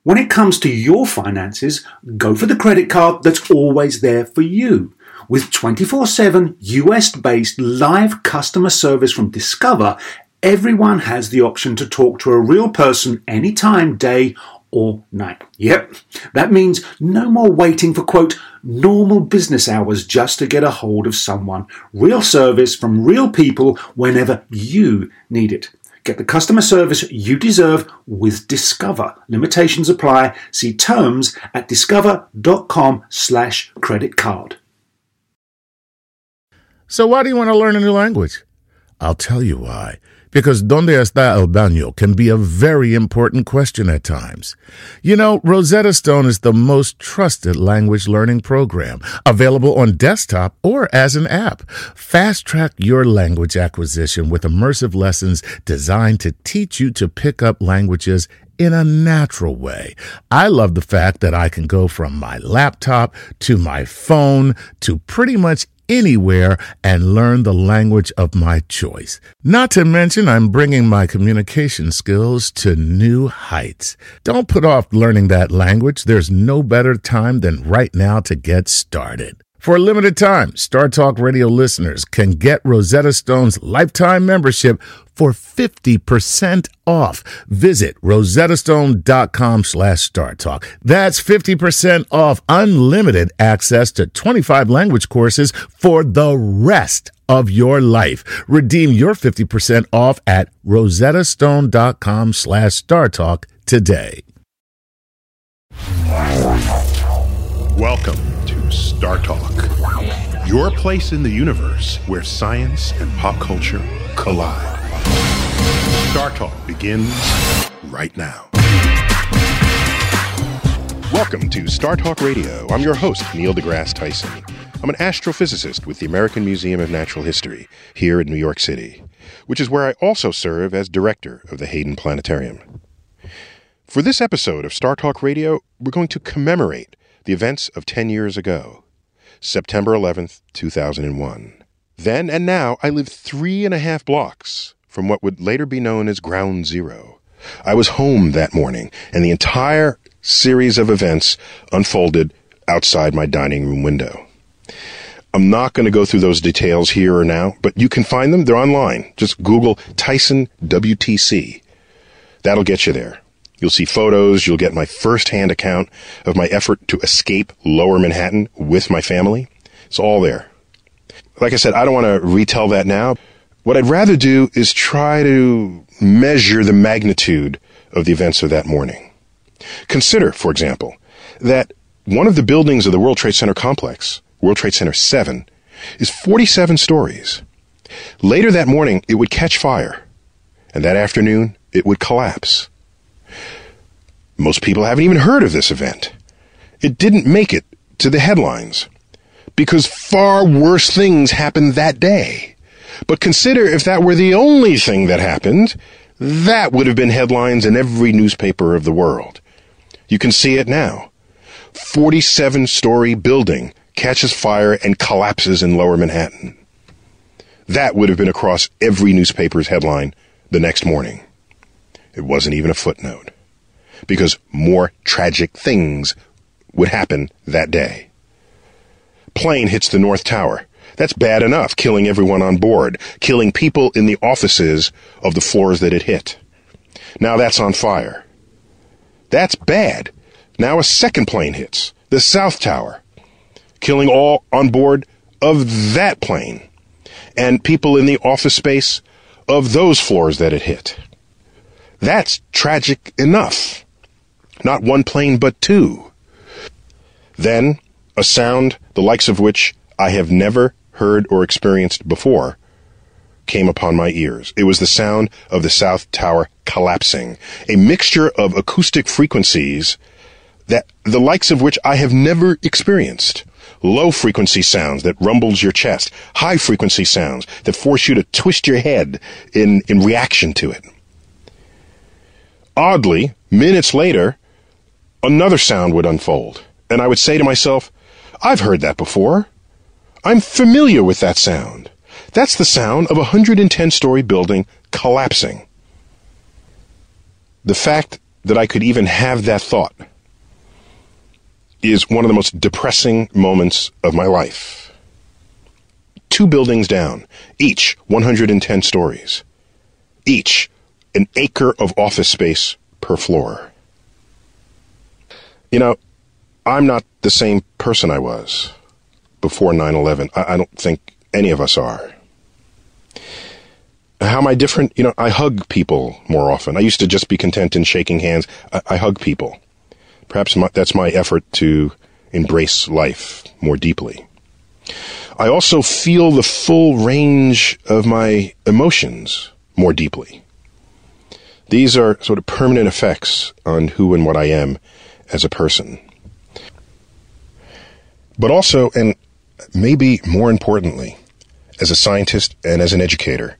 When it comes to your finances, go for the credit card that's always there for you. With 24/7 US-based live customer service from Discover, everyone has the option to talk to a real person anytime, day or night. Yep, that means no more waiting for, quote, normal business hours just to get a hold of someone. Real service from real people whenever you need it. Get the customer service you deserve with Discover. Limitations apply. See terms at discover.com/credit card. So why do you want to learn a new language? I'll tell you why. Because ¿Dónde está el baño can be a very important question at times. You know, Rosetta Stone is the most trusted language learning program, available on desktop or as an app. Fast-track your language acquisition with immersive lessons designed to teach you to pick up languages in a natural way. I love the fact that I can go from my laptop to my phone to pretty much anywhere and learn the language of my choice. Not to mention, I'm bringing my communication skills to new heights. Don't put off learning that language. There's no better time than right now to get started. For a limited time, Star Talk Radio listeners can get Rosetta Stone's lifetime membership for 50% off. Visit rosettastone.com/StarTalk. That's 50% off unlimited access to 25 language courses for the rest of your life. Redeem your 50% off at rosettastone.com/StarTalk today. Welcome to Star Talk, your place in the universe where science and pop culture collide. Star Talk begins right now. Welcome to Star Talk Radio. I'm your host, Neil deGrasse Tyson. I'm an astrophysicist with the American Museum of Natural History here in New York City, which is where I also serve as director of the Hayden Planetarium. For this episode of Star Talk Radio, we're going to commemorate the events of 10 years ago, September 11th, 2001. Then and now, I live 3.5 blocks from what would later be known as Ground Zero. I was home that morning, and the entire series of events unfolded outside my dining room window. I'm not going to go through those details here or now, but you can find them. They're online. Just Google Tyson WTC. That'll get you there. You'll see photos. You'll get my first-hand account of my effort to escape Lower Manhattan with my family. It's all there. Like I said, I don't want to retell that now. What I'd rather do is try to measure the magnitude of the events of that morning. Consider, for example, that one of the buildings of the World Trade Center complex, World Trade Center 7, is 47 stories. Later that morning, it would catch fire, and that afternoon, it would collapse. Most people haven't even heard of this event. It didn't make it to the headlines because far worse things happened that day. But consider if that were the only thing that happened, that would have been headlines in every newspaper of the world. You can see it now. 47-story building catches fire and collapses in Lower Manhattan. That would have been across every newspaper's headline the next morning. It wasn't even a footnote, because more tragic things would happen that day. Plane hits the North Tower. That's bad enough, killing everyone on board, killing people in the offices of the floors that it hit. Now that's on fire. That's bad. Now a second plane hits, the South Tower, killing all on board of that plane, and people in the office space of those floors that it hit. That's tragic enough. Not one plane, but two. Then, a sound the likes of which I have never heard or experienced before came upon my ears. It was the sound of the South Tower collapsing, a mixture of acoustic frequencies that the likes of which I have never experienced. Low-frequency sounds that rumbles your chest, high-frequency sounds that force you to twist your head in reaction to it. Oddly, minutes later, another sound would unfold, and I would say to myself, I've heard that before. I'm familiar with that sound. That's the sound of a 110-story building collapsing. The fact that I could even have that thought is one of the most depressing moments of my life. 2 buildings down, each 110 stories, each an acre of office space per floor. You know, I'm not the same person I was before 9/11. I don't think any of us are. How am I different? You know, I hug people more often. I used to just be content in shaking hands. I hug people. Perhaps that's my effort to embrace life more deeply. I also feel the full range of my emotions more deeply. These are sort of permanent effects on who and what I am as a person. But also, and maybe more importantly, as a scientist and as an educator,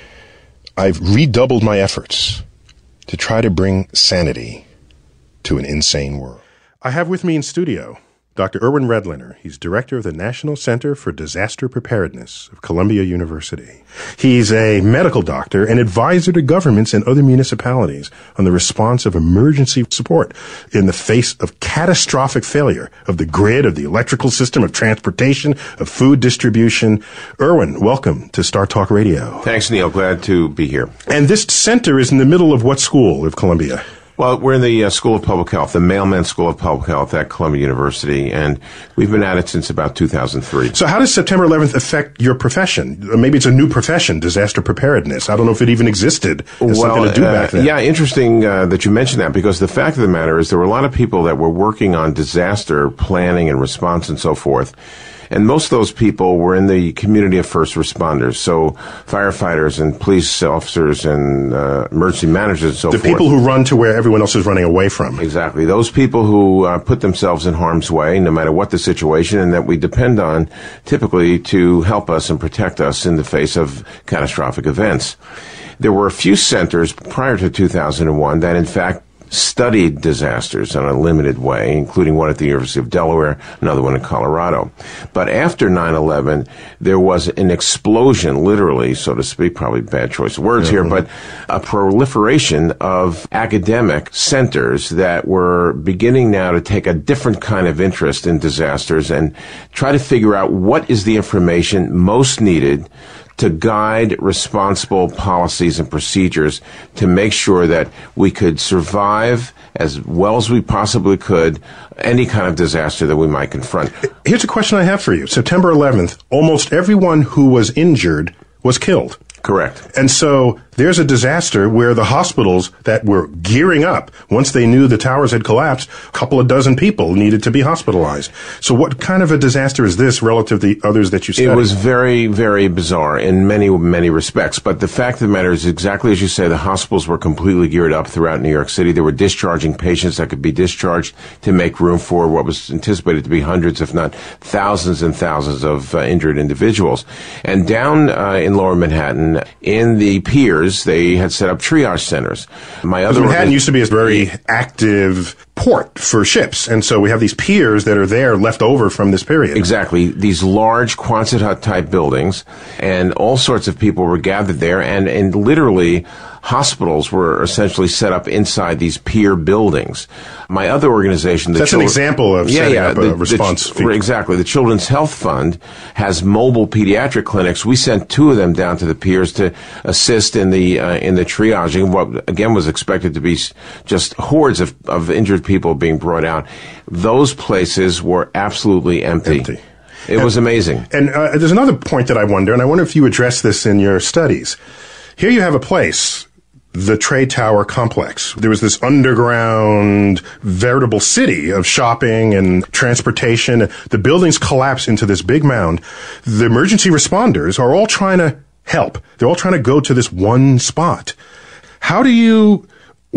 I've redoubled my efforts to try to bring sanity to an insane world. I have with me in studio Dr. Erwin Redlener. He's director of the National Center for Disaster Preparedness of Columbia University. He's a medical doctor and advisor to governments and other municipalities on the response of emergency support in the face of catastrophic failure of the grid, of the electrical system, of transportation, of food distribution. Erwin, welcome to Star Talk Radio. Thanks, Neil. Glad to be here. And this center is in the middle of what school of Columbia? Well, we're in the School of Public Health, the Mailman School of Public Health at Columbia University, and we've been at it since about 2003. So how does September 11th affect your profession? Maybe it's a new profession, disaster preparedness. I don't know if it even existed as something to do back then. Yeah, interesting that you mentioned that, because the fact of the matter is there were a lot of people that were working on disaster planning and response and so forth. And most of those people were in the community of first responders, so firefighters and police officers and emergency managers and so forth. The people who run to where everyone else is running away from. Exactly. Those people who put themselves in harm's way, no matter what the situation, and that we depend on typically to help us and protect us in the face of catastrophic events. There were a few centers prior to 2001 that, in fact, studied disasters in a limited way, including one at the University of Delaware, another one in Colorado. But after 9/11, there was an explosion, literally, so to speak, probably bad choice of words here, but a proliferation of academic centers that were beginning now to take a different kind of interest in disasters and try to figure out what is the information most needed to guide responsible policies and procedures to make sure that we could survive as well as we possibly could any kind of disaster that we might confront. Here's a question I have for you. September 11th, almost everyone who was injured was killed. Correct. And so there's a disaster where the hospitals that were gearing up, once they knew the towers had collapsed, a couple of dozen people needed to be hospitalized. So what kind of a disaster is this relative to the others that you studied? It was very, very bizarre in many, many respects. But the fact of the matter is exactly as you say, the hospitals were completely geared up throughout New York City. They were discharging patients that could be discharged to make room for what was anticipated to be hundreds, if not thousands and thousands of injured individuals. And down in Lower Manhattan, in the piers, they had set up triage centers. Manhattan used to be a very active port for ships, and so we have these piers that are there left over from this period. Exactly. These large Quonset hut-type buildings, and all sorts of people were gathered there, and literally hospitals were essentially set up inside these pier buildings. My other organization... That's an example of setting up a response. Exactly. The Children's Health Fund has mobile pediatric clinics. We sent 2 of them down to the piers to assist in the triaging, what again was expected to be just hordes of injured people being brought out. Those places were absolutely empty. It was amazing. And there's another point that I wonder if you address this in your studies. Here you have a place, the Trade Tower complex. There was this underground, veritable city of shopping and transportation. The buildings collapse into this big mound. The emergency responders are all trying to help. They're all trying to go to this one spot. How do you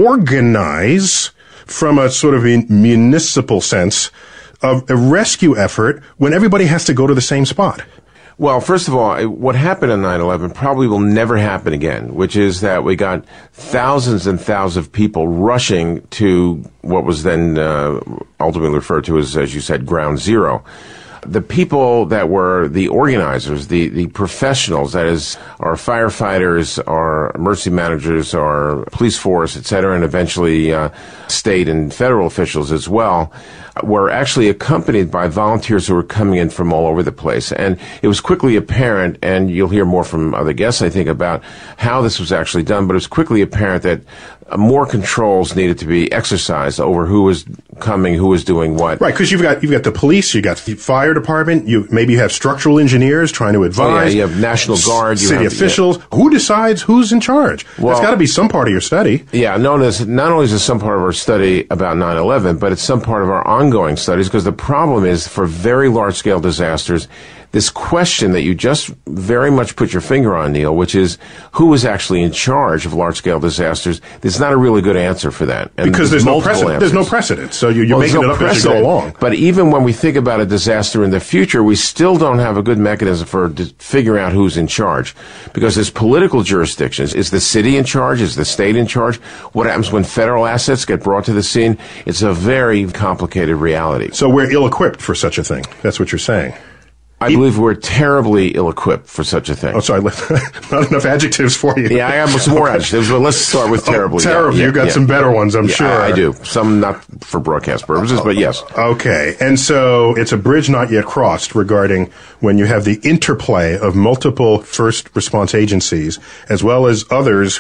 organize from a sort of municipal sense of a rescue effort when everybody has to go to the same spot? Well, first of all, what happened on 9/11 probably will never happen again, which is that we got thousands and thousands of people rushing to what was then ultimately referred to as you said, Ground Zero. the people that were the organizers, the professionals, that is, our firefighters, our emergency managers, our police force, et cetera, and eventually state and federal officials as well, were actually accompanied by volunteers who were coming in from all over the place. And it was quickly apparent, and you'll hear more from other guests, I think, about how this was actually done, but it was quickly apparent that more controls needed to be exercised over who was coming, who was doing what. Right, because you've got the police, you've got the fire department, you have structural engineers trying to advise. Oh, yeah, you have National Guard. City officials. Yeah. Who decides who's in charge? Well, that's got to be some part of your study. Yeah, not only is it some part of our study about 9/11, but it's some part of our ongoing studies, because the problem is, for very large-scale disasters, this question that you just very much put your finger on, Neil, which is who was actually in charge of large-scale disasters, there's not a really good answer for that. And because there's no precedent. There's no precedent. So you're making it up as you go along. But even when we think about a disaster in the future, we still don't have a good mechanism for figuring out who's in charge. Because there's political jurisdictions. Is the city in charge? Is the state in charge? What happens when federal assets get brought to the scene? It's a very complicated reality. So we're ill-equipped for such a thing. That's what you're saying. I believe we're terribly ill-equipped for such a thing. Oh, sorry. Not enough adjectives for you. Yeah, I have some more adjectives, but let's start with terribly. Terrible. Yeah, You've got some better ones, I'm sure. I do. Some not for broadcast purposes, but yes. Okay. And so it's a bridge not yet crossed regarding when you have the interplay of multiple first response agencies, as well as others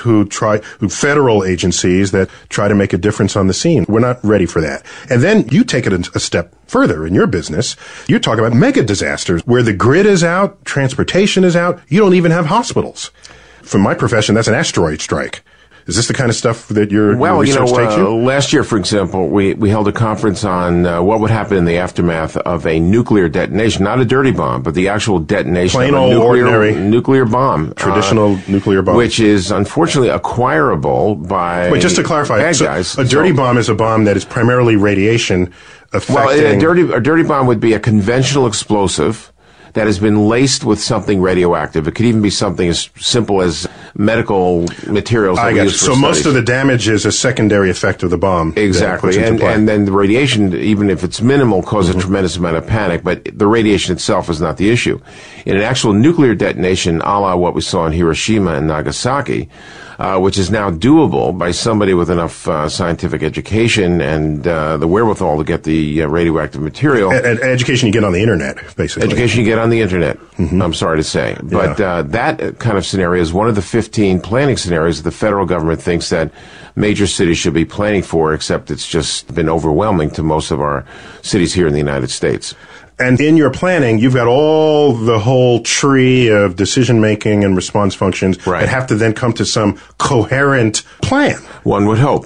federal agencies that try to make a difference on the scene. We're not ready for that. And then you take it a step further in your business. You're talking about mega disasters where the grid is out, transportation is out, you don't even have hospitals. For my profession, that's an asteroid strike. Is this the kind of stuff that your research takes you? Last year, for example, we held a conference on what would happen in the aftermath of a nuclear detonation, not a dirty bomb, but the actual detonation plain of old a ordinary nuclear bomb. Traditional nuclear bomb. Which is unfortunately acquirable by Wait, just to clarify, bad guys. A dirty bomb is a bomb that is primarily radiation affecting... Well, a dirty bomb would be a conventional explosive that has been laced with something radioactive. It could even be something as simple as medical materials. I got you. So most of the damage is a secondary effect of the bomb. Exactly. And then the radiation, even if it's minimal, causes a tremendous amount of panic, but the radiation itself is not the issue. In an actual nuclear detonation, a la what we saw in Hiroshima and Nagasaki, which is now doable by somebody with enough scientific education and the wherewithal to get the radioactive material. And education you get on the internet, basically. Education you get on the internet, I'm sorry to say. But that kind of scenario is one of the 15 planning scenarios that the federal government thinks that major cities should be planning for, except it's just been overwhelming to most of our cities here in the United States. And in your planning, you've got the whole tree of decision-making and response functions that have to then come to some coherent plan. One would hope.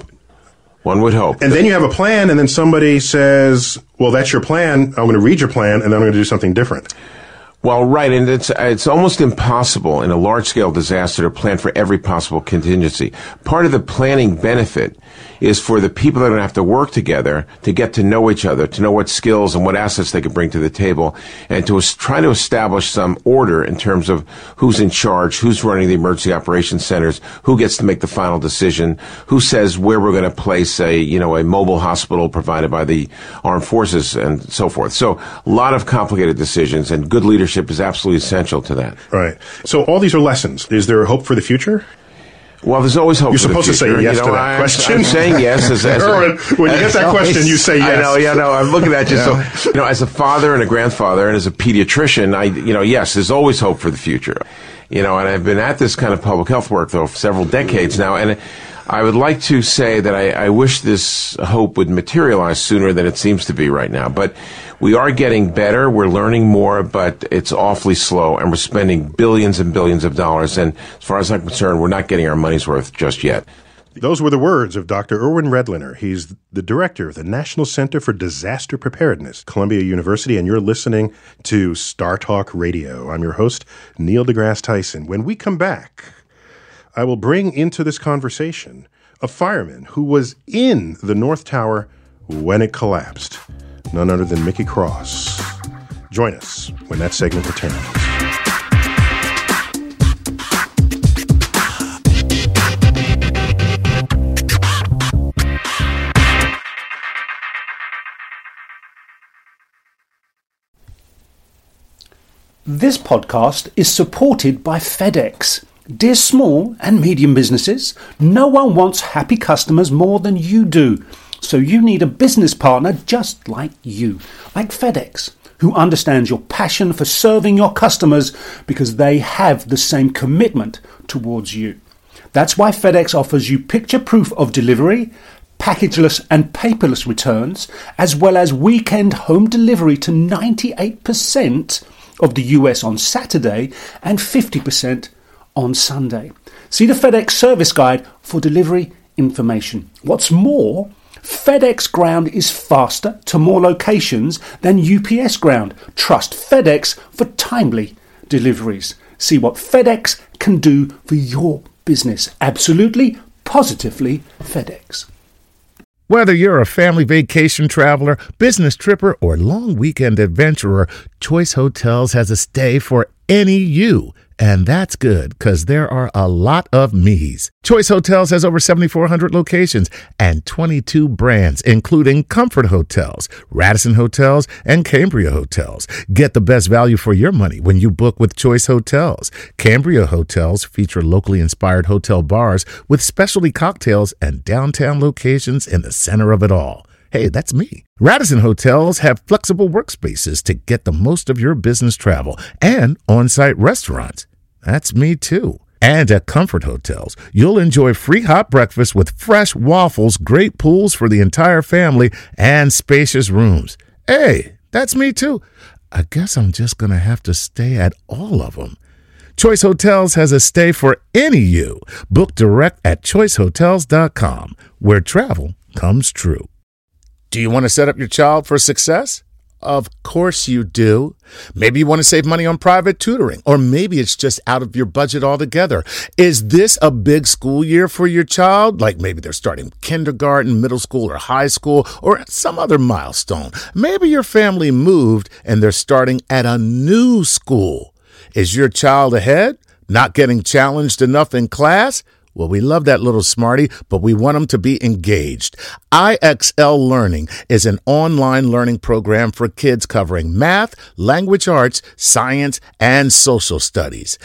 And then you have a plan, and then somebody says, well, that's your plan. I'm going to read your plan, and then I'm going to do something different. Well, right, and it's almost impossible in a large-scale disaster to plan for every possible contingency. Part of the planning benefit is for the people that are going to have to work together to get to know each other, to know what skills and what assets they can bring to the table, and to try to establish some order in terms of who's in charge, who's running the emergency operations centers, who gets to make the final decision, who says where we're going to place a mobile hospital provided by the armed forces, and so forth. So a lot of complicated decisions, and good leadership is absolutely essential to that. Right. So all these are lessons. Is there hope for the future? Well, there's always hope. You're supposed to say yes to that question. I'm saying yes. Erwin, when you get that question, you say yes. I know. I'm looking at you. Yeah. So, as a father and a grandfather and as a pediatrician, yes, there's always hope for the future. And I've been at this kind of public health work, though, for several decades now, and I would like to say that I wish this hope would materialize sooner than it seems to be right now. But we are getting better. We're learning more, but it's awfully slow, and we're spending billions and billions of dollars. And as far as I'm concerned, we're not getting our money's worth just yet. Those were the words of Dr. Erwin Redlener. He's the director of the National Center for Disaster Preparedness, Columbia University, and you're listening to Star Talk Radio. I'm your host, Neil deGrasse Tyson. When we come back, I will bring into this conversation a fireman who was in the North Tower when it collapsed, none other than Mickey Cross. Join us when that segment returns. This podcast is supported by FedEx. Dear small and medium businesses, no one wants happy customers more than you do. So you need a business partner just like you, like FedEx, who understands your passion for serving your customers because they have the same commitment towards you. That's why FedEx offers you picture proof of delivery, packageless and paperless returns, as well as weekend home delivery to 98% of the US on Saturday and 50% on Sunday. See the FedEx service guide for delivery information. What's more, FedEx Ground is faster to more locations than UPS Ground. Trust FedEx for timely deliveries. See what FedEx can do for your business. Absolutely, positively FedEx. Whether you're a family vacation traveler, business tripper, or long weekend adventurer, Choice Hotels has a stay for any you. And that's good, because there are a lot of me's. Choice Hotels has over 7,400 locations and 22 brands, including Comfort Hotels, Radisson Hotels, and Cambria Hotels. Get the best value for your money when you book with Choice Hotels. Cambria Hotels feature locally inspired hotel bars with specialty cocktails and downtown locations in the center of it all. Hey, that's me. Radisson Hotels have flexible workspaces to get the most of your business travel and on-site restaurants. That's me too. And at Comfort Hotels, you'll enjoy free hot breakfast with fresh waffles, great pools for the entire family, and spacious rooms. Hey, that's me too. I guess I'm just going to have to stay at all of them. Choice Hotels has a stay for any you. Book direct at choicehotels.com, where travel comes true. Do you want to set up your child for success? Of course you do. Maybe you want to save money on private tutoring, or maybe it's just out of your budget altogether. Is this a big school year for your child? Like maybe they're starting kindergarten, middle school, or high school, or some other milestone. Maybe your family moved and they're starting at a new school. Is your child ahead? Not getting challenged enough in class? Well, we love that little smarty, but we want them to be engaged. IXL Learning is an online learning program for kids covering math, language arts, science, and social studies.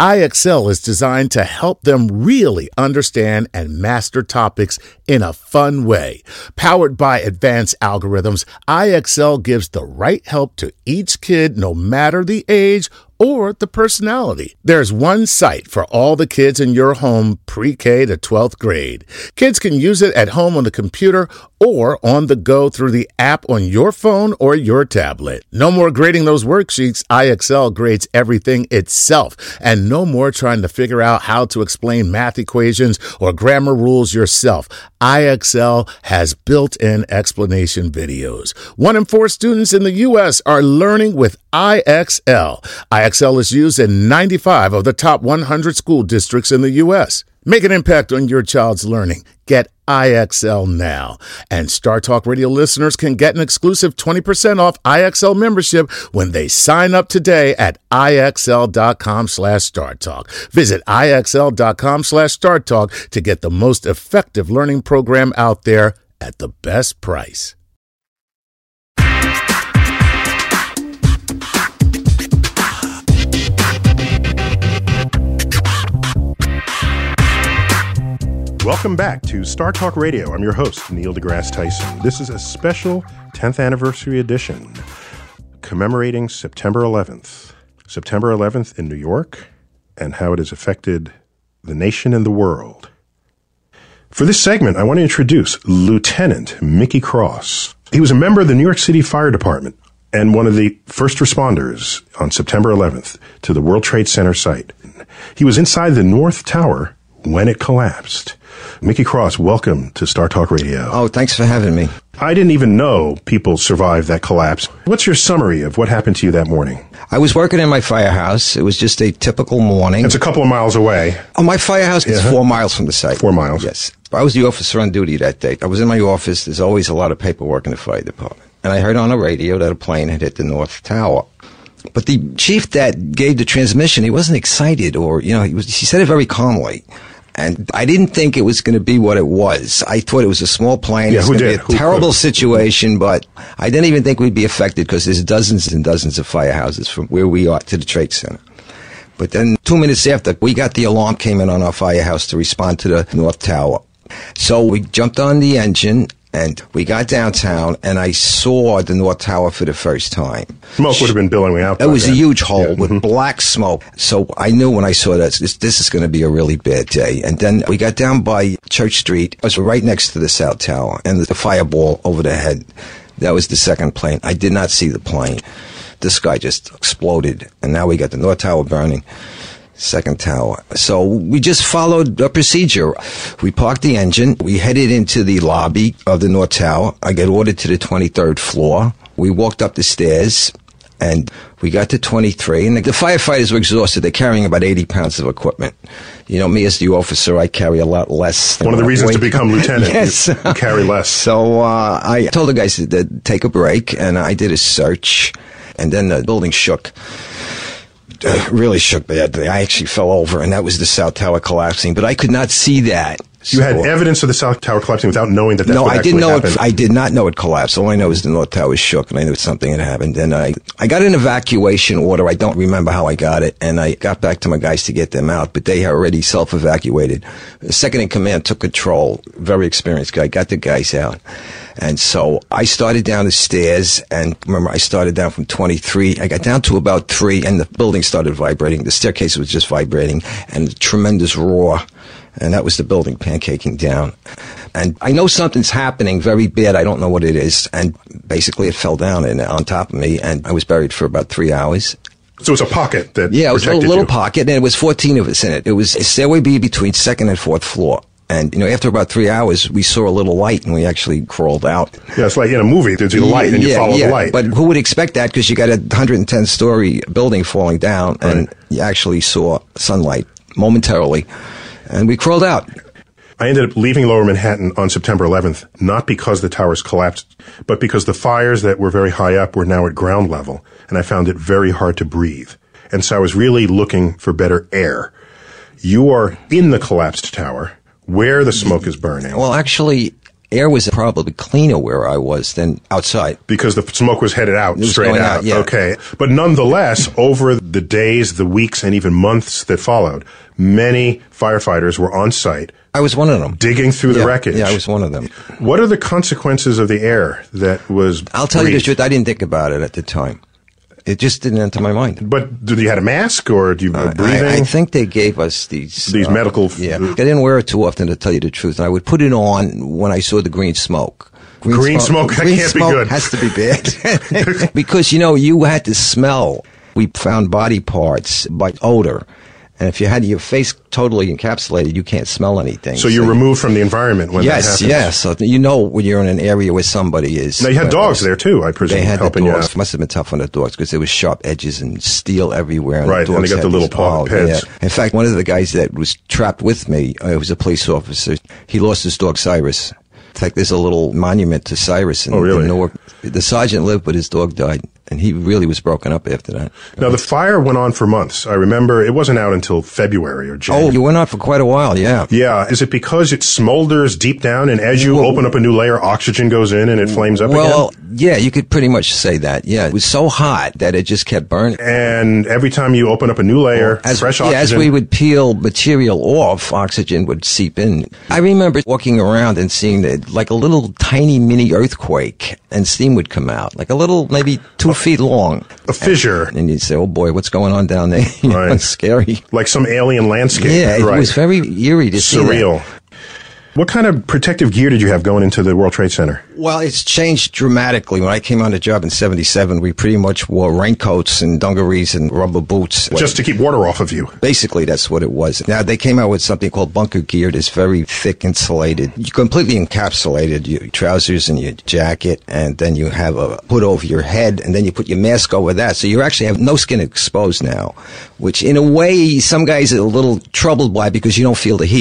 IXL is designed to help them really understand and master topics in a fun way. Powered by advanced algorithms, IXL gives the right help to each kid no matter the age or the personality. There's one site for all the kids in your home pre-K to 12th grade. Kids can use it at home on the computer or on the go through the app on your phone or your tablet. No more grading those worksheets. IXL grades everything itself. And no more trying to figure out how to explain math equations or grammar rules yourself. IXL has built-in explanation videos. 1 in 4 students in the U.S. are learning with IXL. IXL is used in 95 of the top 100 school districts in the U.S. Make an impact on your child's learning. Get IXL now. And Star Talk Radio listeners can get an exclusive 20% off IXL membership when they sign up today at IXL.com/StarTalk. Visit IXL.com/StarTalk to get the most effective learning program out there at the best price. Welcome back to Star Talk Radio. I'm your host, Neil deGrasse Tyson. This is a special 10th anniversary edition commemorating September 11th. September 11th in New York and how it has affected the nation and the world. For this segment, I want to introduce Lieutenant Mickey Cross. He was a member of the New York City Fire Department and one of the first responders on September 11th to the World Trade Center site. He was inside the North Tower when it collapsed. Mickey Cross, welcome to Star Talk Radio. Oh, thanks for having me. I didn't even know people survived that collapse. What's your summary of what happened to you that morning? I was working in my firehouse. It was just a typical morning. It's a couple of miles away. Oh, my firehouse is 4 miles from the site. 4 miles. Yes. I was the officer on duty that day. I was in my office. There's always a lot of paperwork in the fire department. And I heard on the radio that a plane had hit the North Tower. But the chief that gave the transmission, he wasn't excited or, he said it very calmly. And I didn't think it was going to be what it was. I thought it was a small plane. Yeah, it was going to be a terrible situation, but I didn't even think we'd be affected because there's dozens and dozens of firehouses from where we are to the Trade Center. But then 2 minutes after, we got the alarm came in on our firehouse to respond to the North Tower. So we jumped on the engine, and we got downtown, and I saw the North Tower for the first time. Smoke would have been billowing out. It was a huge hole with black smoke. So I knew when I saw that, this is going to be a really bad day. And then we got down by Church Street. I was right next to the South Tower, and the fireball over the head. That was the second plane. I did not see the plane. The sky just exploded, and now we got the North Tower burning. Second tower. So we just followed a procedure. We parked the engine. We headed into the lobby of the North Tower. I got ordered to the 23rd floor. We walked up the stairs, and we got to 23. And the firefighters were exhausted. They're carrying about 80 pounds of equipment. You know, me as the officer, I carry a lot less. One of the reasons to become lieutenant. Yes. You carry less. So I told the guys to take a break, and I did a search. And then the building shook. Really shook badly. I actually fell over, and that was the South Tower collapsing. But I could not see that. You had evidence of the South Tower collapsing without knowing that that's what actually happened? No, I did not know it collapsed. All I know is the North Tower shook, and I knew something had happened. And I got an evacuation order. I don't remember how I got it, and I got back to my guys to get them out, but they had already self-evacuated. The second in command took control. Very experienced guy. Got the guys out. And so I started down the stairs, and remember, I started down from 23. I got down to about 3, and the building started vibrating. The staircase was just vibrating, and a tremendous roar. And that was the building pancaking down. And I know something's happening very bad. I don't know what it is. And basically it fell down and on top of me, and I was buried for about 3 hours. So it was a pocket that Yeah, it was a protected little you. pocket, and it was 14 of us in it. It was a stairway B between 2nd and 4th floor. And, you know, after about 3 hours, we saw a little light, and we actually crawled out. Yeah, it's like in a movie. There's a light, and you follow the light. But who would expect that? Because you got a 110-story building falling down, and you actually saw sunlight momentarily. And we crawled out. I ended up leaving Lower Manhattan on September 11th, not because the towers collapsed, but because the fires that were very high up were now at ground level, and I found it very hard to breathe. And so I was really looking for better air. You are in the collapsed tower, where the smoke is burning. Well, actually, air was probably cleaner where I was than outside. Because the smoke was headed out, straight out. Yeah. Okay. But nonetheless, over the days, the weeks, and even months that followed, many firefighters were on site. I was one of them. Digging through the wreckage. Yeah, I was one of them. What are the consequences of the air that was I'll tell you the breathed? truth, I didn't think about it at the time. It just didn't enter my mind. But did you had a mask or do you breathing? I think they gave us these medical. Yeah, I didn't wear it too often, to tell you the truth. And I would put it on when I saw the green smoke. Green smoke that green can't be smoke good. Has to be bad because you had to smell. We found body parts by odor. And if you had your face totally encapsulated, you can't smell anything. So you're removed from the environment when that happens. Yes. So you know when you're in an area where somebody is. Now you had dogs there too, I presume, They had helping the you dogs. out. Must have been tough on the dogs because there was sharp edges and steel everywhere. And Right, the and they dogs got the had little these- paw pads. Yeah. In fact, one of the guys that was trapped with me, was a police officer. He lost his dog Cyrus. In fact, there's a little monument to Cyrus in Newark. The sergeant lived, but his dog died. And he really was broken up after that. Now, the fire went on for months. I remember it wasn't out until February or January. Oh, you went on for quite a while, yeah. Yeah. Is it because it smolders deep down and as you open up a new layer, oxygen goes in and it flames up Well, again? yeah, you could pretty much say that. Yeah, it was so hot that it just kept burning. And every time you open up a new layer, fresh oxygen. As we would peel material off, oxygen would seep in. I remember walking around and seeing that, like a little tiny mini earthquake, and steam would come out, like a little, maybe 2 feet long. A fissure. And you'd say, oh boy, what's going on down there? You know, Right. it's scary. Like some alien landscape. Yeah, it right. was very eerie to see that. Surreal. What kind of protective gear did you have going into the World Trade Center? Well, it's changed dramatically. When I came on the job in 77, we pretty much wore raincoats and dungarees and rubber boots. Just to keep water off of you. Basically, that's what it was. Now, they came out with something called bunker gear that's very thick insulated. You completely encapsulated your trousers and your jacket, and then you have a hood over your head, and then you put your mask over that. So you actually have no skin exposed now, which in a way, some guys are a little troubled by because you don't feel the heat.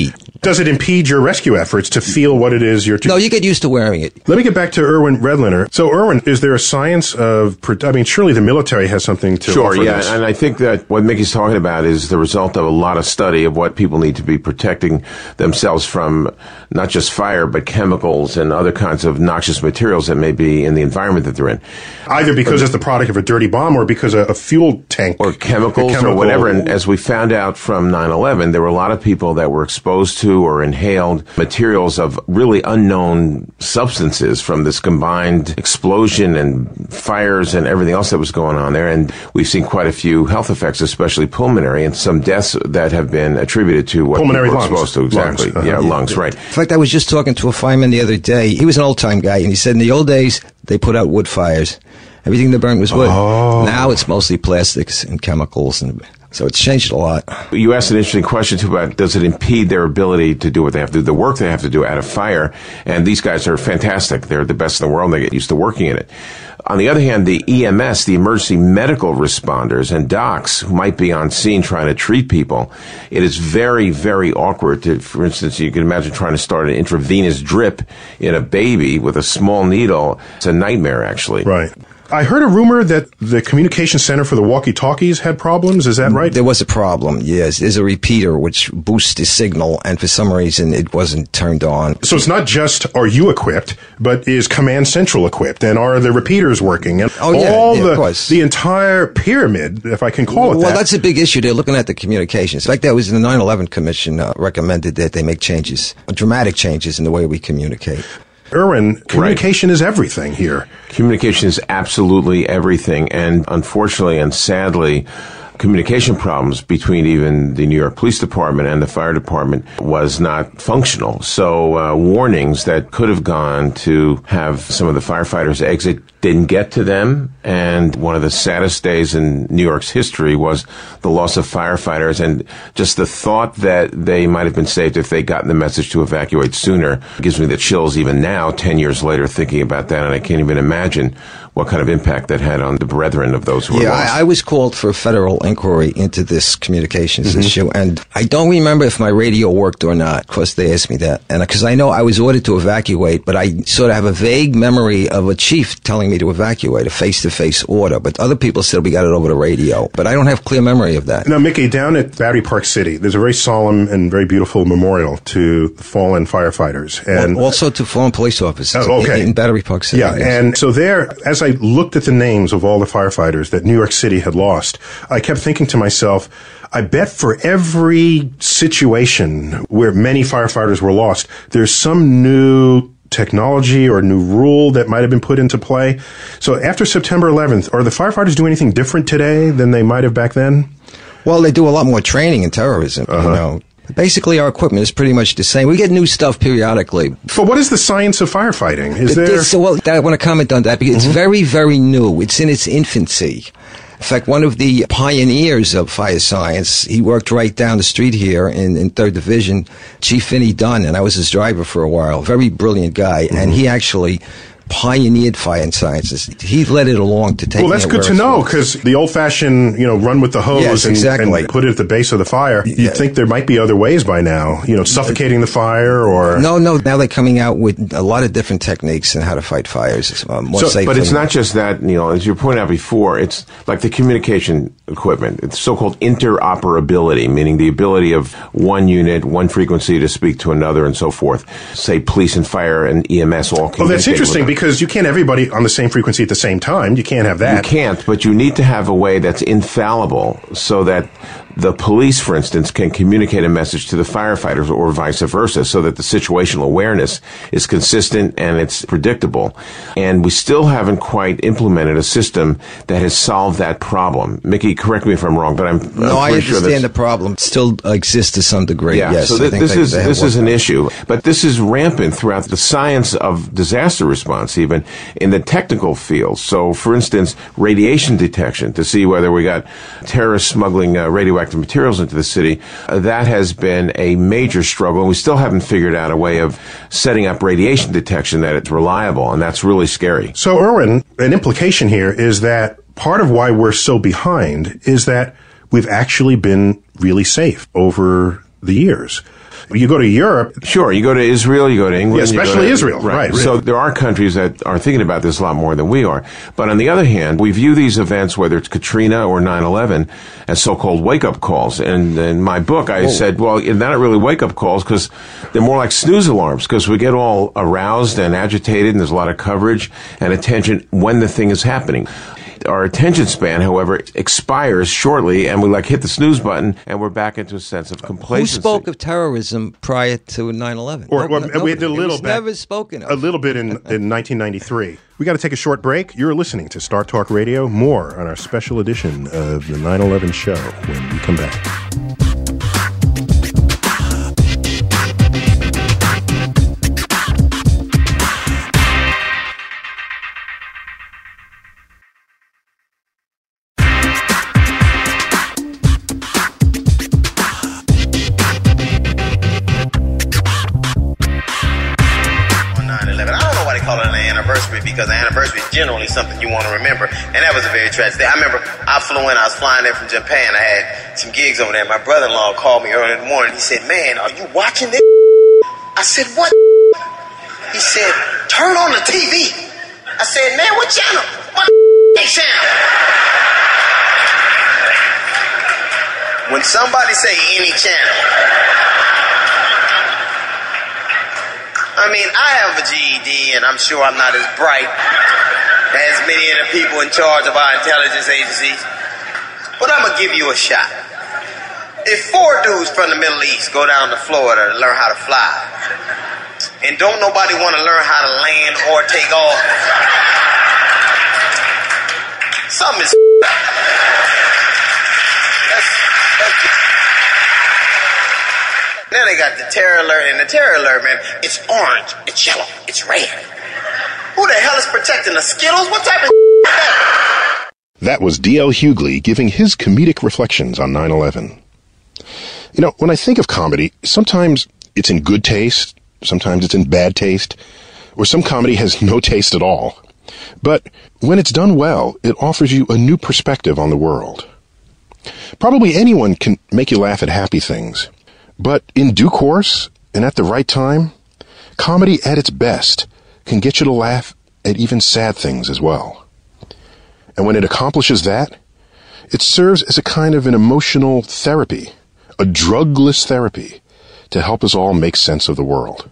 Does it impede your rescue efforts to feel what it is you're... No, you get used to wearing it. Let me get back to Erwin Redlener. So, Erwin, is there a science of... I mean, surely the military has something to offer this. And I think that what Mickey's talking about is the result of a lot of study of what people need to be protecting themselves from, not just fire, but chemicals and other kinds of noxious materials that may be in the environment that they're in. Either because it's the product of a dirty bomb or because a fuel tank... Or chemicals or whatever. And as we found out from 9/11, there were a lot of people that were exposed to or inhaled materials of really unknown substances from this combined explosion and fires and everything else that was going on there. And we've seen quite a few health effects, especially pulmonary, and some deaths that have been attributed to what pulmonary people were lungs. exposed to. Exactly. Lungs. Lungs, right. In fact, I was just talking to a fireman the other day. He was an old-time guy, and he said in the old days, they put out wood fires. Everything they burned was wood. Oh. Now it's mostly plastics and chemicals, and so it's changed a lot. You asked an interesting question, too, about does it impede their ability to do what they have to do, the work they have to do at a fire. And these guys are fantastic. They're the best in the world. They get used to working in it. On the other hand, the EMS, the emergency medical responders and docs who might be on scene trying to treat people, it is very, very awkward to, for instance, you can imagine trying to start an intravenous drip in a baby with a small needle. It's a nightmare, actually. Right. I heard a rumor that the communication center for the walkie-talkies had problems. Is that right? There was a problem, yes. There's a repeater which boosts the signal, and for some reason it wasn't turned on. So it's not just are you equipped, but is Command Central equipped, and are the repeaters working? And of course. The entire pyramid, if I can call it that. Well, that's a big issue. They're looking at the communications. In fact, that was the 9/11 Commission recommended that they make changes, dramatic changes in the way we communicate. Erwin, communication is everything here. Communication is absolutely everything. And unfortunately and sadly, communication problems between even the New York Police Department and the fire department was not functional. So warnings that could have gone to have some of the firefighters exit didn't get to them. And one of the saddest days in New York's history was the loss of firefighters. And just the thought that they might have been saved if they gotten the message to evacuate sooner gives me the chills even now, 10 years later, thinking about that. And I can't even imagine what kind of impact that had on the brethren of those who were lost. I was called for a federal inquiry into this communications issue, and I don't remember if my radio worked or not, because they asked me that. And because I know I was ordered to evacuate, but I sort of have a vague memory of a chief telling me to evacuate, a face-to-face order. But other people said we got it over the radio. But I don't have clear memory of that. Now, Mickey, down at Battery Park City, there's a very solemn and very beautiful memorial to fallen firefighters. And also to fallen police officers in Battery Park City. Yeah, yes. And so there, as I looked at the names of all the firefighters that New York City had lost, I kept thinking to myself, I bet for every situation where many firefighters were lost, there's some new technology or new rule that might have been put into play. So after September 11th, are the firefighters doing anything different today than they might have back then? Well, they do a lot more training in terrorism, you know. Basically, our equipment is pretty much the same. We get new stuff periodically. But what is the science of firefighting? I want to comment on that because it's very, very new. It's in its infancy. In fact, one of the pioneers of fire science, he worked right down the street here in 3rd Division, Chief Vinnie Dunn, and I was his driver for a while. Very brilliant guy, and he actually pioneered fire sciences. He led it along to take. Well, that's good to know, because the old-fashioned, run with the hose and put it at the base of the fire. You'd think there might be other ways by now, suffocating the fire or... No. Now they're coming out with a lot of different techniques on how to fight fires more safely. But it's not just that, as you pointed out before, it's like the communication equipment. It's so-called interoperability, meaning the ability of one unit, one frequency to speak to another and so forth. Say police and fire and EMS all communicate. Oh, that's interesting, because you can't everybody on the same frequency at the same time. You can't have that. You can't, but you need to have a way that's infallible so that the police, for instance, can communicate a message to the firefighters or vice versa so that the situational awareness is consistent and it's predictable. And we still haven't quite implemented a system that has solved that problem. Mickey, correct me if I'm wrong, but I'm I understand the problem still exists to some degree. Yeah, yes, so this is an issue. But this is rampant throughout the science of disaster response, even in the technical field. So, for instance, radiation detection to see whether we got terrorists smuggling radioactive materials into the city, that has been a major struggle, and we still haven't figured out a way of setting up radiation detection that it's reliable, and that's really scary. So, Erwin, an implication here is that part of why we're so behind is that we've actually been really safe over the years. You go to Europe. Sure, you go to Israel, you go to England. Yeah, especially Israel. Right. So there are countries that are thinking about this a lot more than we are. But on the other hand, we view these events, whether it's Katrina or 9/11, as so-called wake-up calls. And in my book, I said, well, they're not really wake-up calls because they're more like snooze alarms, because we get all aroused and agitated, and there's a lot of coverage and attention when the thing is happening. Our attention span, however, expires shortly, and we hit the snooze button, and we're back into a sense of complacency. Who spoke of terrorism prior to 9/11? We did a little bit. Never spoken of. A little bit in 1993. We got to take a short break. You're listening to Star Talk Radio. More on our special edition of the 9/11 show when we come back. Because the anniversary is generally something you want to remember, and that was a very tragic day. I remember I was flying in from Japan. I had some gigs over there. My brother-in-law called me early in the morning. He said, "Man, are you watching this?" I said, "What?" He said, "Turn on the TV." I said, "Man, what channel?" "What channel?" When somebody say any channel, I mean, I have a GED, and I'm sure I'm not as bright as many of the people in charge of our intelligence agencies, but I'm going to give you a shot. If 4 dudes from the Middle East go down to Florida to learn how to fly, and don't nobody want to learn how to land or take off, something is Then they got the terror alert, and the terror alert, man, it's orange, it's yellow, it's red. Who the hell is protecting the Skittles? What type of is that? That was D.L. Hughley giving his comedic reflections on 9/11. You know, when I think of comedy, sometimes it's in good taste, sometimes it's in bad taste, or some comedy has no taste at all. But when it's done well, it offers you a new perspective on the world. Probably anyone can make you laugh at happy things. But in due course, and at the right time, comedy at its best can get you to laugh at even sad things as well. And when it accomplishes that, it serves as a kind of an emotional therapy, a drugless therapy, to help us all make sense of the world.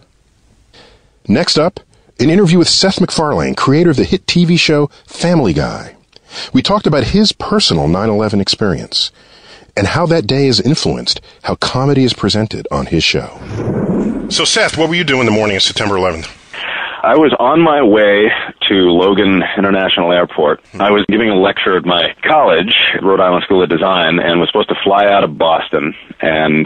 Next up, an interview with Seth MacFarlane, creator of the hit TV show Family Guy. We talked about his personal 9/11 experience, and how that day has influenced how comedy is presented on his show. So, Seth, what were you doing the morning of September 11th? I was on my way to Logan International Airport. I was giving a lecture at my college, Rhode Island School of Design, and was supposed to fly out of Boston, and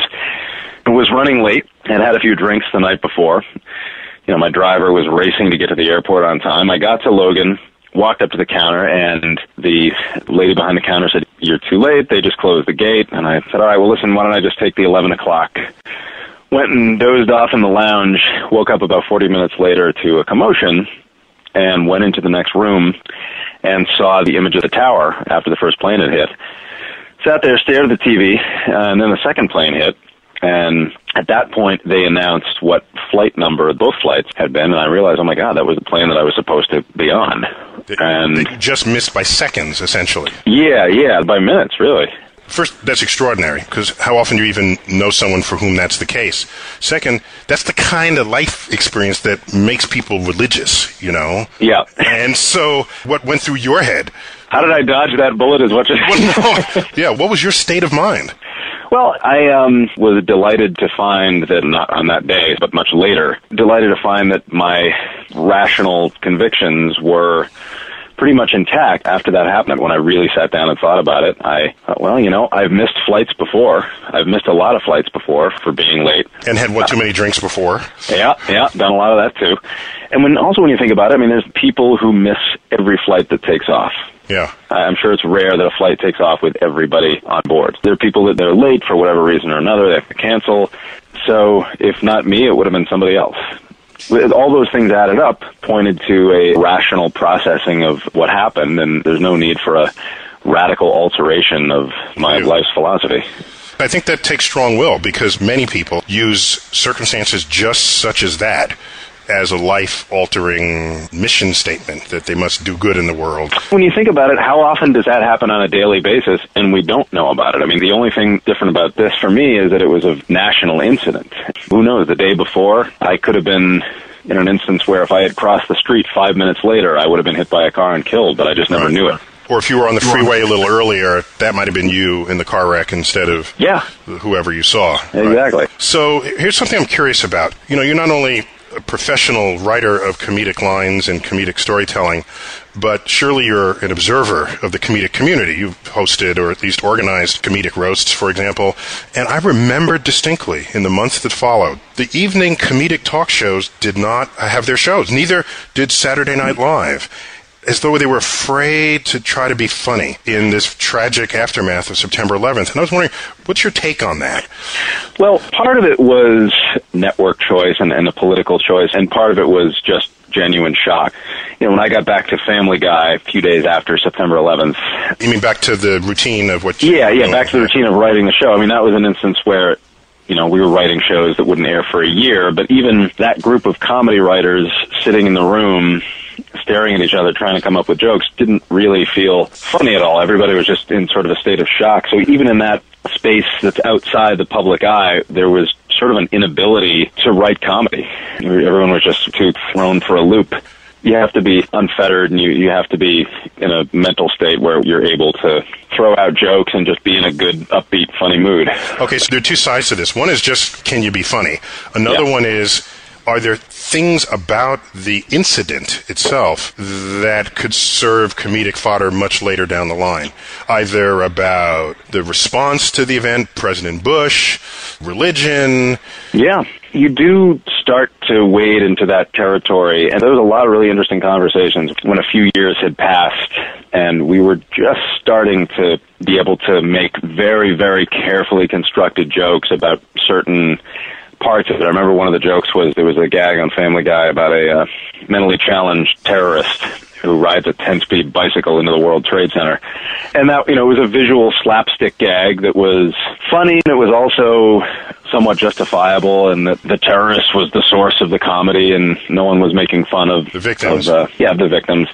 was running late and had a few drinks the night before. You know, my driver was racing to get to the airport on time. I got to Logan, walked up to the counter, and the lady behind the counter said, "You're too late. They just closed the gate." And I said, "All right, well, listen, why don't I just take the 11 o'clock? Went and dozed off in the lounge, woke up about 40 minutes later to a commotion, and went into the next room and saw the image of the tower after the first plane had hit. Sat there, stared at the TV, and then the second plane hit. And at that point, they announced what flight number both flights had been, and I realized, oh my God, that was the plane that I was supposed to be on. They just missed by seconds, essentially. Yeah, by minutes, really. First, that's extraordinary, because how often do you even know someone for whom that's the case? Second, that's the kind of life experience that makes people religious, you know? Yeah. And so, what went through your head? How did I dodge that bullet is what you're Yeah, what was your state of mind? Well, I was delighted to find that, not on that day, but much later, delighted to find that my rational convictions were pretty much intact after that happened. When I really sat down and thought about it, I thought, well, you know, I've missed flights before. I've missed a lot of flights before for being late. And had too many drinks before? Yeah, done a lot of that too. And when you think about it, I mean, there's people who miss every flight that takes off. Yeah. I'm sure it's rare that a flight takes off with everybody on board. There are people that they're late for whatever reason or another. They have to cancel. So if not me, it would have been somebody else. All those things added up pointed to a rational processing of what happened, and there's no need for a radical alteration of my life's philosophy. I think that takes strong will, because many people use circumstances just such as that as a life-altering mission statement that they must do good in the world. When you think about it, how often does that happen on a daily basis and we don't know about it? I mean, the only thing different about this for me is that it was a national incident. Who knows, the day before, I could have been in an instance where if I had crossed the street 5 minutes later, I would have been hit by a car and killed, but I just never knew it. Or if you were on the freeway a little earlier, that might have been you in the car wreck instead of whoever you saw. Exactly. Right? So here's something I'm curious about. You know, you're not only a professional writer of comedic lines and comedic storytelling, but surely you're an observer of the comedic community. You've hosted or at least organized comedic roasts, for example. And I remember distinctly in the months that followed, the evening comedic talk shows did not have their shows. Neither did Saturday Night Live, as though they were afraid to try to be funny in this tragic aftermath of September 11th. And I was wondering, what's your take on that? Well, part of it was network choice and the political choice, and part of it was just genuine shock. You know, when I got back to Family Guy a few days after September 11th... You mean back to the routine of what you... Yeah, back to the routine of writing the show. I mean, that was an instance where, you know, we were writing shows that wouldn't air for a year, but even that group of comedy writers sitting in the room staring at each other, trying to come up with jokes, didn't really feel funny at all. Everybody was just in sort of a state of shock. So even in that space that's outside the public eye, there was sort of an inability to write comedy. Everyone was just too thrown for a loop. You have to be unfettered, and you have to be in a mental state where you're able to throw out jokes and just be in a good, upbeat, funny mood. Okay, so there are two sides to this. One is just, can you be funny? Another one is, are there things about the incident itself that could serve comedic fodder much later down the line? Either about the response to the event, President Bush, religion. Yeah, you do start to wade into that territory. And there was a lot of really interesting conversations when a few years had passed and we were just starting to be able to make very, very carefully constructed jokes about certain parts of it. I remember one of the jokes was there was a gag on Family Guy about a mentally challenged terrorist who rides a 10-speed bicycle into the World Trade Center. And that, you know, was a visual slapstick gag that was funny, and it was also somewhat justifiable, and that the terrorist was the source of the comedy, and no one was making fun of the victims. The victims.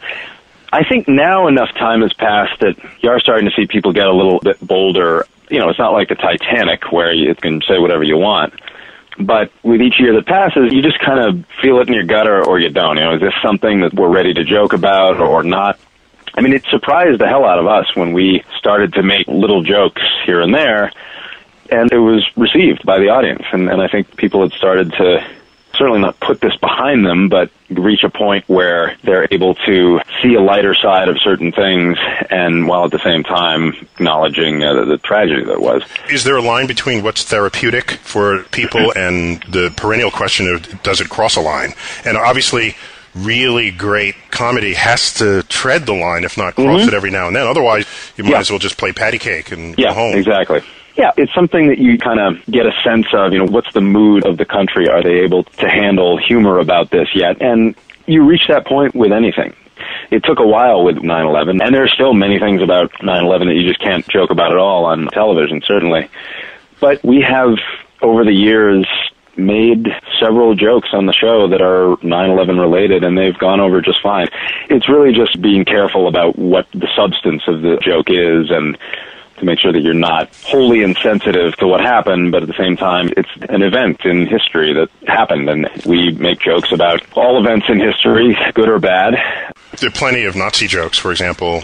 I think now enough time has passed that you are starting to see people get a little bit bolder. You know, it's not like the Titanic where you can say whatever you want. But with each year that passes, you just kind of feel it in your gut or you don't. You know, is this something that we're ready to joke about or not? I mean, it surprised the hell out of us when we started to make little jokes here and there, and it was received by the audience. And I think people had started to certainly not put this behind them, but reach a point where they're able to see a lighter side of certain things, and while at the same time acknowledging the tragedy that was. Is there a line between what's therapeutic for people and the perennial question of does it cross a line? And obviously, really great comedy has to tread the line, if not cross it every now and then. Otherwise, you might as well just play patty cake and go home. Yeah, exactly. Yeah, it's something that you kind of get a sense of, you know, what's the mood of the country? Are they able to handle humor about this yet? And you reach that point with anything. It took a while with 9/11, and there are still many things about 9/11 that you just can't joke about at all on television, certainly. But we have, over the years, made several jokes on the show that are 9/11 related, and they've gone over just fine. It's really just being careful about what the substance of the joke is, and to make sure that you're not wholly insensitive to what happened, but at the same time, it's an event in history that happened, and we make jokes about all events in history, good or bad. There are plenty of Nazi jokes, for example,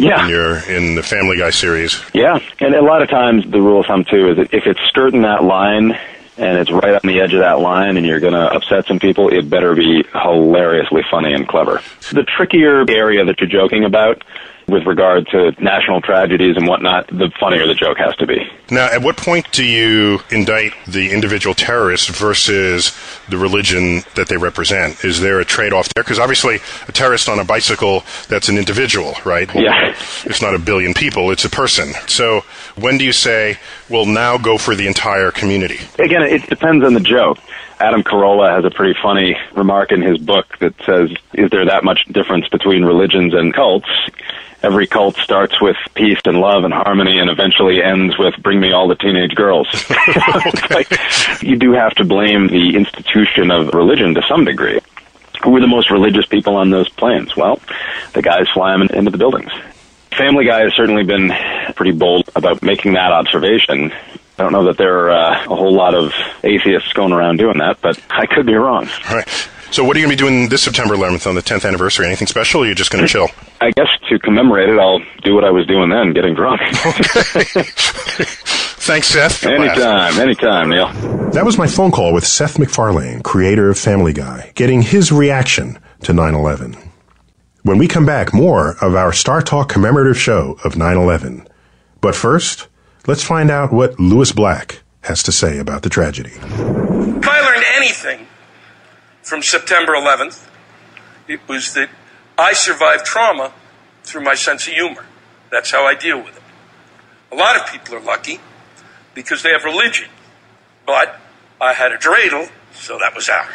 in the Family Guy series. Yeah, and a lot of times the rule of thumb, too, is that if it's skirting that line and it's right on the edge of that line and you're going to upset some people, it better be hilariously funny and clever. The trickier area that you're joking about with regard to national tragedies and whatnot, the funnier the joke has to be. Now, at what point do you indict the individual terrorists versus the religion that they represent? Is there a trade-off there? Because obviously, a terrorist on a bicycle, that's an individual, right? Yeah. It's not a billion people, it's a person. So when do you say, well, now go for the entire community? Again, it depends on the joke. Adam Carolla has a pretty funny remark in his book that says, is there that much difference between religions and cults? every cult starts with peace and love and harmony and eventually ends with bring me all the teenage girls. It's like, you do have to blame the institution of religion to some degree. Who are the most religious people on those planes? Well, the guys fly them into the buildings. Family Guy has certainly been pretty bold about making that observation. I don't know that there are a whole lot of atheists going around doing that, but I could be wrong. All right. So what are you going to be doing this September 11th on the 10th anniversary? Anything special, or are you just going to chill? I guess to commemorate it, I'll do what I was doing then, getting drunk. Okay. Thanks, Seth. Anytime, Neil. That was my phone call with Seth MacFarlane, creator of Family Guy, getting his reaction to 9/11. When we come back, more of our Star Talk commemorative show of 9/11. But first, let's find out what Lewis Black has to say about the tragedy. If I learned anything from September 11th, it was that I survived trauma through my sense of humor. That's how I deal with it. A lot of people are lucky because they have religion, but I had a dreidel, so that was out.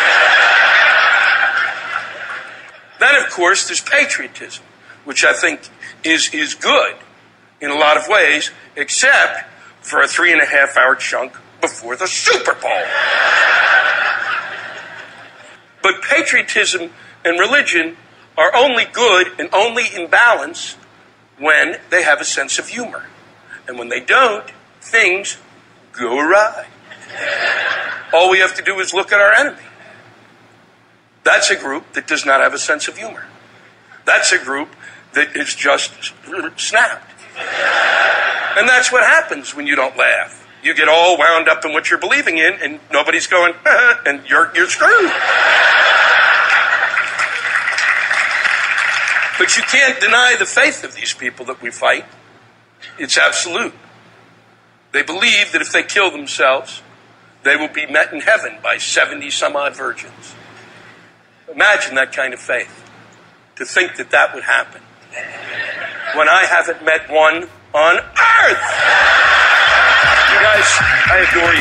Then, of course, there's patriotism, which I think is good in a lot of ways, except for a 3.5-hour chunk before the Super Bowl. But patriotism and religion are only good and only in balance when they have a sense of humor. And when they don't, things go awry. All we have to do is look at our enemy. That's a group that does not have a sense of humor. That's a group that is just snapped. And that's what happens when you don't laugh. You get all wound up in what you're believing in, and nobody's going, and you're screwed. But you can't deny the faith of these people that we fight. It's absolute. They believe that if they kill themselves, they will be met in heaven by 70-some-odd virgins. Imagine that kind of faith. To think that that would happen. When I haven't met one on earth! You guys, I adore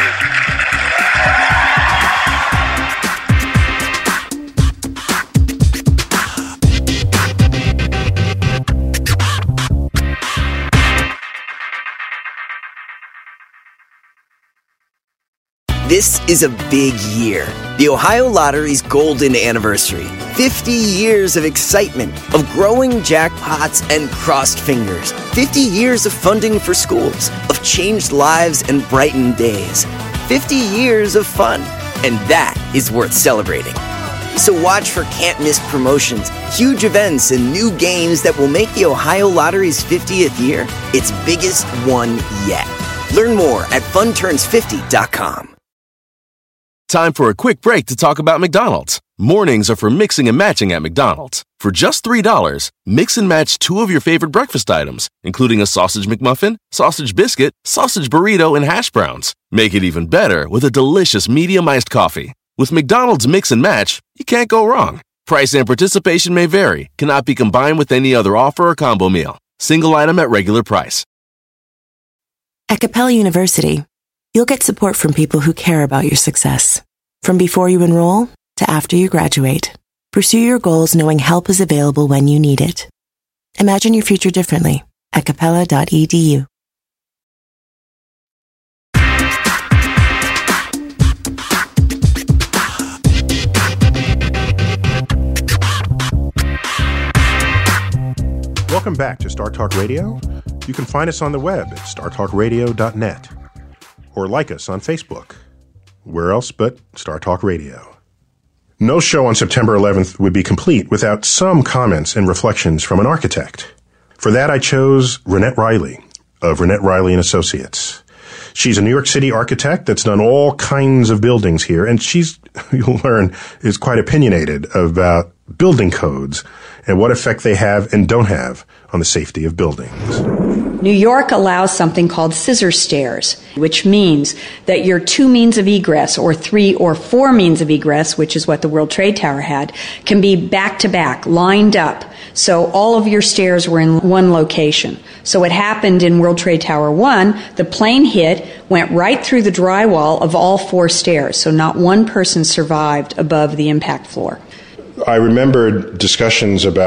you. This is a big year. The Ohio Lottery's golden anniversary. 50 years of excitement, of growing jackpots and crossed fingers. 50 years of funding for schools, of changed lives and brightened days. 50 years of fun, and that is worth celebrating. So watch for can't-miss promotions, huge events, and new games that will make the Ohio Lottery's 50th year its biggest one yet. Learn more at funturns50.com. Time for a quick break to talk about McDonald's. Mornings are for mixing and matching at McDonald's. For just $3, mix and match 2 of your favorite breakfast items, including a sausage McMuffin, sausage biscuit, sausage burrito, and hash browns. Make it even better with a delicious medium iced coffee. With McDonald's Mix and Match, you can't go wrong. Price and participation may vary, cannot be combined with any other offer or combo meal. Single item at regular price. At Capella University, you'll get support from people who care about your success. From before you enroll to after you graduate, pursue your goals knowing help is available when you need it. Imagine your future differently at capella.edu. Welcome back to Star Talk Radio. You can find us on the web at startalkradio.net or like us on Facebook. Where else but Star Talk Radio? No show on September 11th would be complete without some comments and reflections from an architect. For that, I chose Renette Riley of Renette Riley & Associates. She's a New York City architect that's done all kinds of buildings here, and she's, you'll learn, is quite opinionated about building codes and what effect they have and don't have on the safety of buildings. New York allows something called scissor stairs, which means that your 2 means of egress, or 3 or 4 means of egress, which is what the World Trade Tower had, can be back to back, lined up. So all of your stairs were in one location. So what happened in World Trade Tower 1, the plane hit, went right through the drywall of all 4 stairs. So not one person survived above the impact floor. I remembered discussions about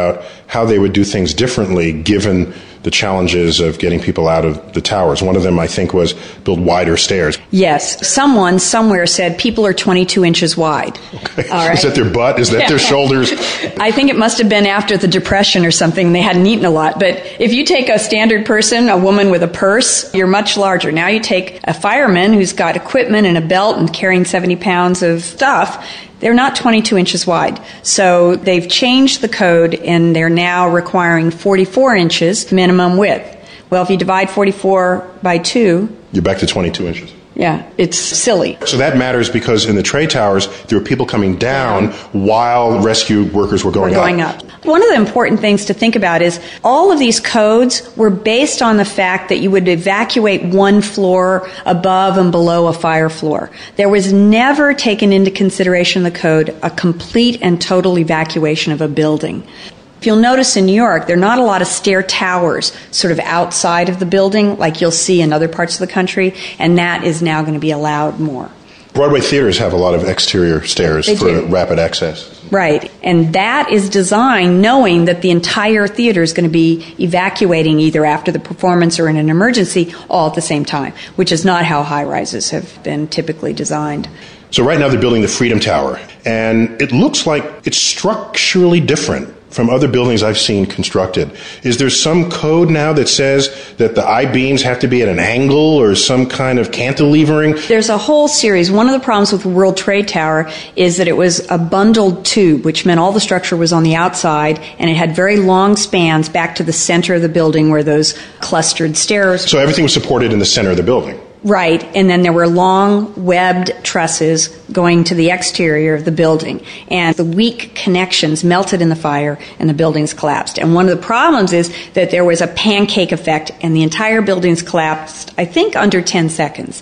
how they would do things differently given the challenges of getting people out of the towers. One of them, I think, was build wider stairs. Yes. Someone somewhere said people are 22 inches wide. Okay. All right. Is that their butt? Is that their shoulders? I think it must have been after the Depression or something. They hadn't eaten a lot. But if you take a standard person, a woman with a purse, you're much larger. Now you take a fireman who's got equipment and a belt and carrying 70 pounds of stuff. They're not 22 inches wide. So they've changed the code, and they're now requiring 44 inches minimum width. Well, if you divide 44 by 2... You're back to 22 inches. Yeah, it's silly. So that matters because in the trade towers, there were people coming down while rescue workers were going up. One of the important things to think about is all of these codes were based on the fact that you would evacuate one floor above and below a fire floor. There was never taken into consideration in the code a complete and total evacuation of a building. If you'll notice in New York, there are not a lot of stair towers sort of outside of the building like you'll see in other parts of the country, and that is now going to be allowed more. Broadway theaters have a lot of exterior stairs for rapid access. Right, and that is designed knowing that the entire theater is going to be evacuating either after the performance or in an emergency all at the same time, which is not how high-rises have been typically designed. So right now they're building the Freedom Tower, and it looks like it's structurally different from other buildings I've seen constructed. Is there some code now that says that the I-beams have to be at an angle or some kind of cantilevering? There's a whole series. One of the problems with the World Trade Tower is that it was a bundled tube, which meant all the structure was on the outside, and it had very long spans back to the center of the building where those clustered stairs. So everything was supported in the center of the building. Right, and then there were long webbed trusses going to the exterior of the building, and the weak connections melted in the fire and the buildings collapsed. And one of the problems is that there was a pancake effect and the entire buildings collapsed, I think, under 10 seconds.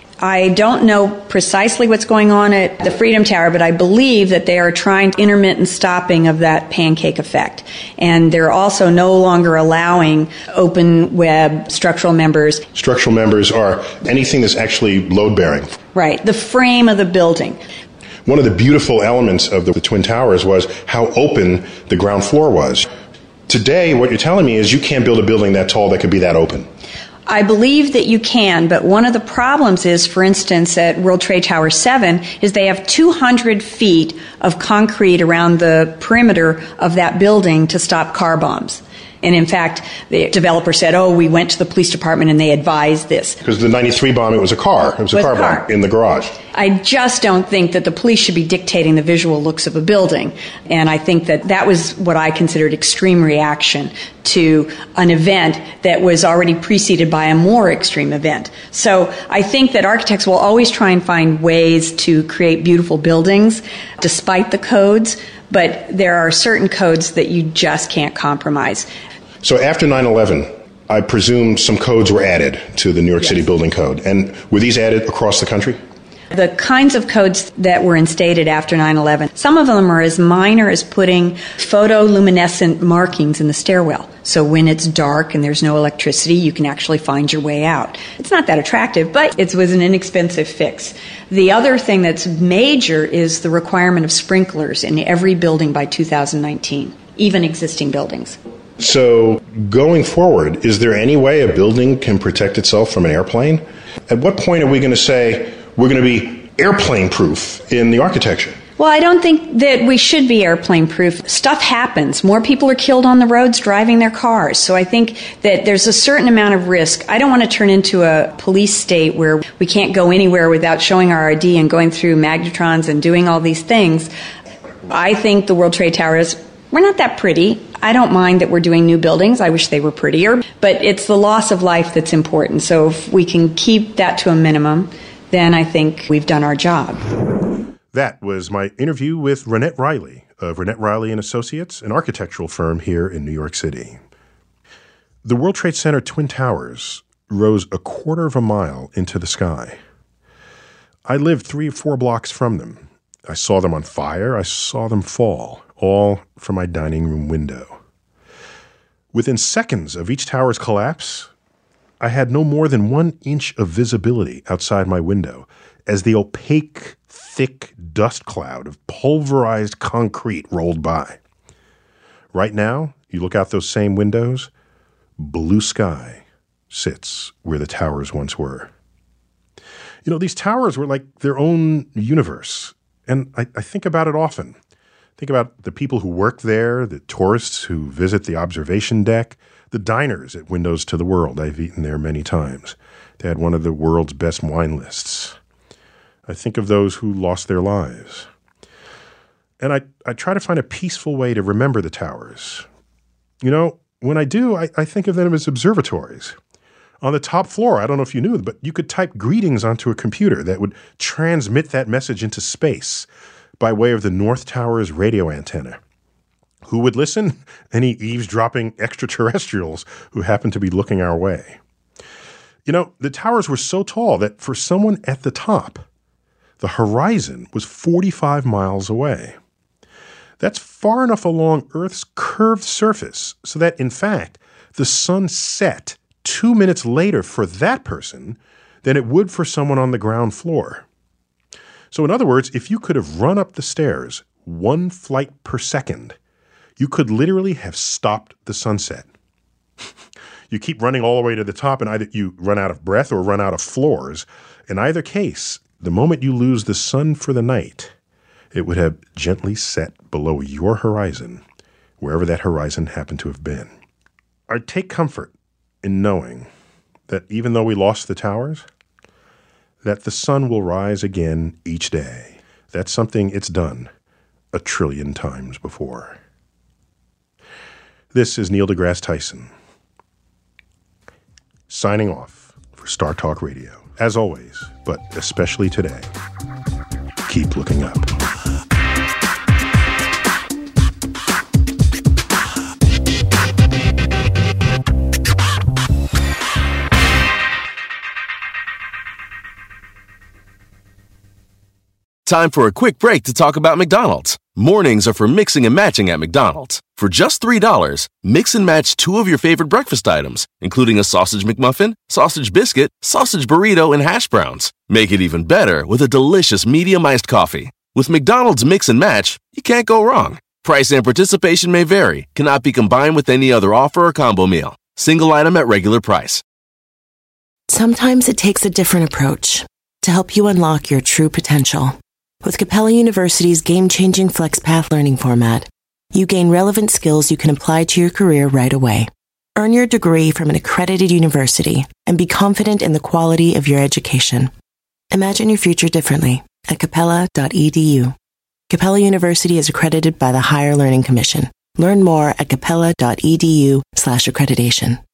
I don't know precisely what's going on at the Freedom Tower, but I believe that they are trying intermittent stopping of that pancake effect. And they're also no longer allowing open web structural members. Structural members are anything that's actually load-bearing. Right, the frame of the building. One of the beautiful elements of the Twin Towers was how open the ground floor was. Today, what you're telling me is you can't build a building that tall that could be that open. I believe that you can, but one of the problems is, for instance, at World Trade Tower 7, is they have 200 feet of concrete around the perimeter of that building to stop car bombs. And in fact, the developer said, we went to the police department and they advised this. Because the 93 bomb, it was a car. It was a car bomb in the garage. I just don't think that the police should be dictating the visual looks of a building. And I think that that was what I considered extreme reaction to an event that was already preceded by a more extreme event. So I think that architects will always try and find ways to create beautiful buildings despite the codes, but there are certain codes that you just can't compromise. So after 9/11, I presume some codes were added to the New York City Building Code. And were these added across the country? The kinds of codes that were instated after 9/11, some of them are as minor as putting photoluminescent markings in the stairwell. So when it's dark and there's no electricity, you can actually find your way out. It's not that attractive, but it was an inexpensive fix. The other thing that's major is the requirement of sprinklers in every building by 2019, even existing buildings. So going forward, is there any way a building can protect itself from an airplane? At what point are we going to say we're going to be airplane-proof in the architecture? Well, I don't think that we should be airplane-proof. Stuff happens. More people are killed on the roads driving their cars. So I think that there's a certain amount of risk. I don't want to turn into a police state where we can't go anywhere without showing our ID and going through magnetrons and doing all these things. I think the World Trade Tower we're not that pretty. I don't mind that we're doing new buildings. I wish they were prettier. But it's the loss of life that's important. So if we can keep that to a minimum, then I think we've done our job. That was my interview with Rennette Riley of Rennette Riley & Associates, an architectural firm here in New York City. The World Trade Center Twin Towers rose a quarter of a mile into the sky. I lived 3 or 4 blocks from them. I saw them on fire. I saw them fall, all from my dining room window. Within seconds of each tower's collapse, I had no more than 1 inch of visibility outside my window as the opaque, thick dust cloud of pulverized concrete rolled by. Right now, You look out those same windows, blue sky sits where the towers once were. You know, these towers were like their own universe, and I think about it often. Think about the people who work there, the tourists who visit the observation deck, the diners at Windows to the World. I've eaten there many times. They had one of the world's best wine lists. I think of those who lost their lives. And I try to find a peaceful way to remember the towers. You know, when I do, I think of them as observatories. On the top floor, I don't know if you knew, but you could type greetings onto a computer that would transmit that message into space by way of the North Tower's radio antenna. Who would listen? Any eavesdropping extraterrestrials who happened to be looking our way. You know, the towers were so tall that for someone at the top, the horizon was 45 miles away. That's far enough along Earth's curved surface so that, in fact, the sun set 2 minutes later for that person than it would for someone on the ground floor. So in other words, if you could have run up the stairs 1 flight per second, you could literally have stopped the sunset. You keep running all the way to the top and either you run out of breath or run out of floors. In either case, the moment you lose the sun for the night, it would have gently set below your horizon, wherever that horizon happened to have been. I take comfort in knowing that even though we lost the towers, that the sun will rise again each day. That's something it's done 1 trillion times before. This is Neil deGrasse Tyson, signing off for Star Talk Radio. As always, but especially today, keep looking up. Time for a quick break to talk about McDonald's. Mornings are for mixing and matching at McDonald's. For just $3, mix and match 2 of your favorite breakfast items, including a sausage McMuffin, sausage biscuit, sausage burrito, and hash browns. Make it even better with a delicious medium iced coffee. With McDonald's Mix and Match, you can't go wrong. Price and participation may vary, cannot be combined with any other offer or combo meal. Single item at regular price. Sometimes it takes a different approach to help you unlock your true potential. With Capella University's game-changing FlexPath learning format, you gain relevant skills you can apply to your career right away. Earn your degree from an accredited university and be confident in the quality of your education. Imagine your future differently at capella.edu. Capella University is accredited by the Higher Learning Commission. Learn more at capella.edu/accreditation.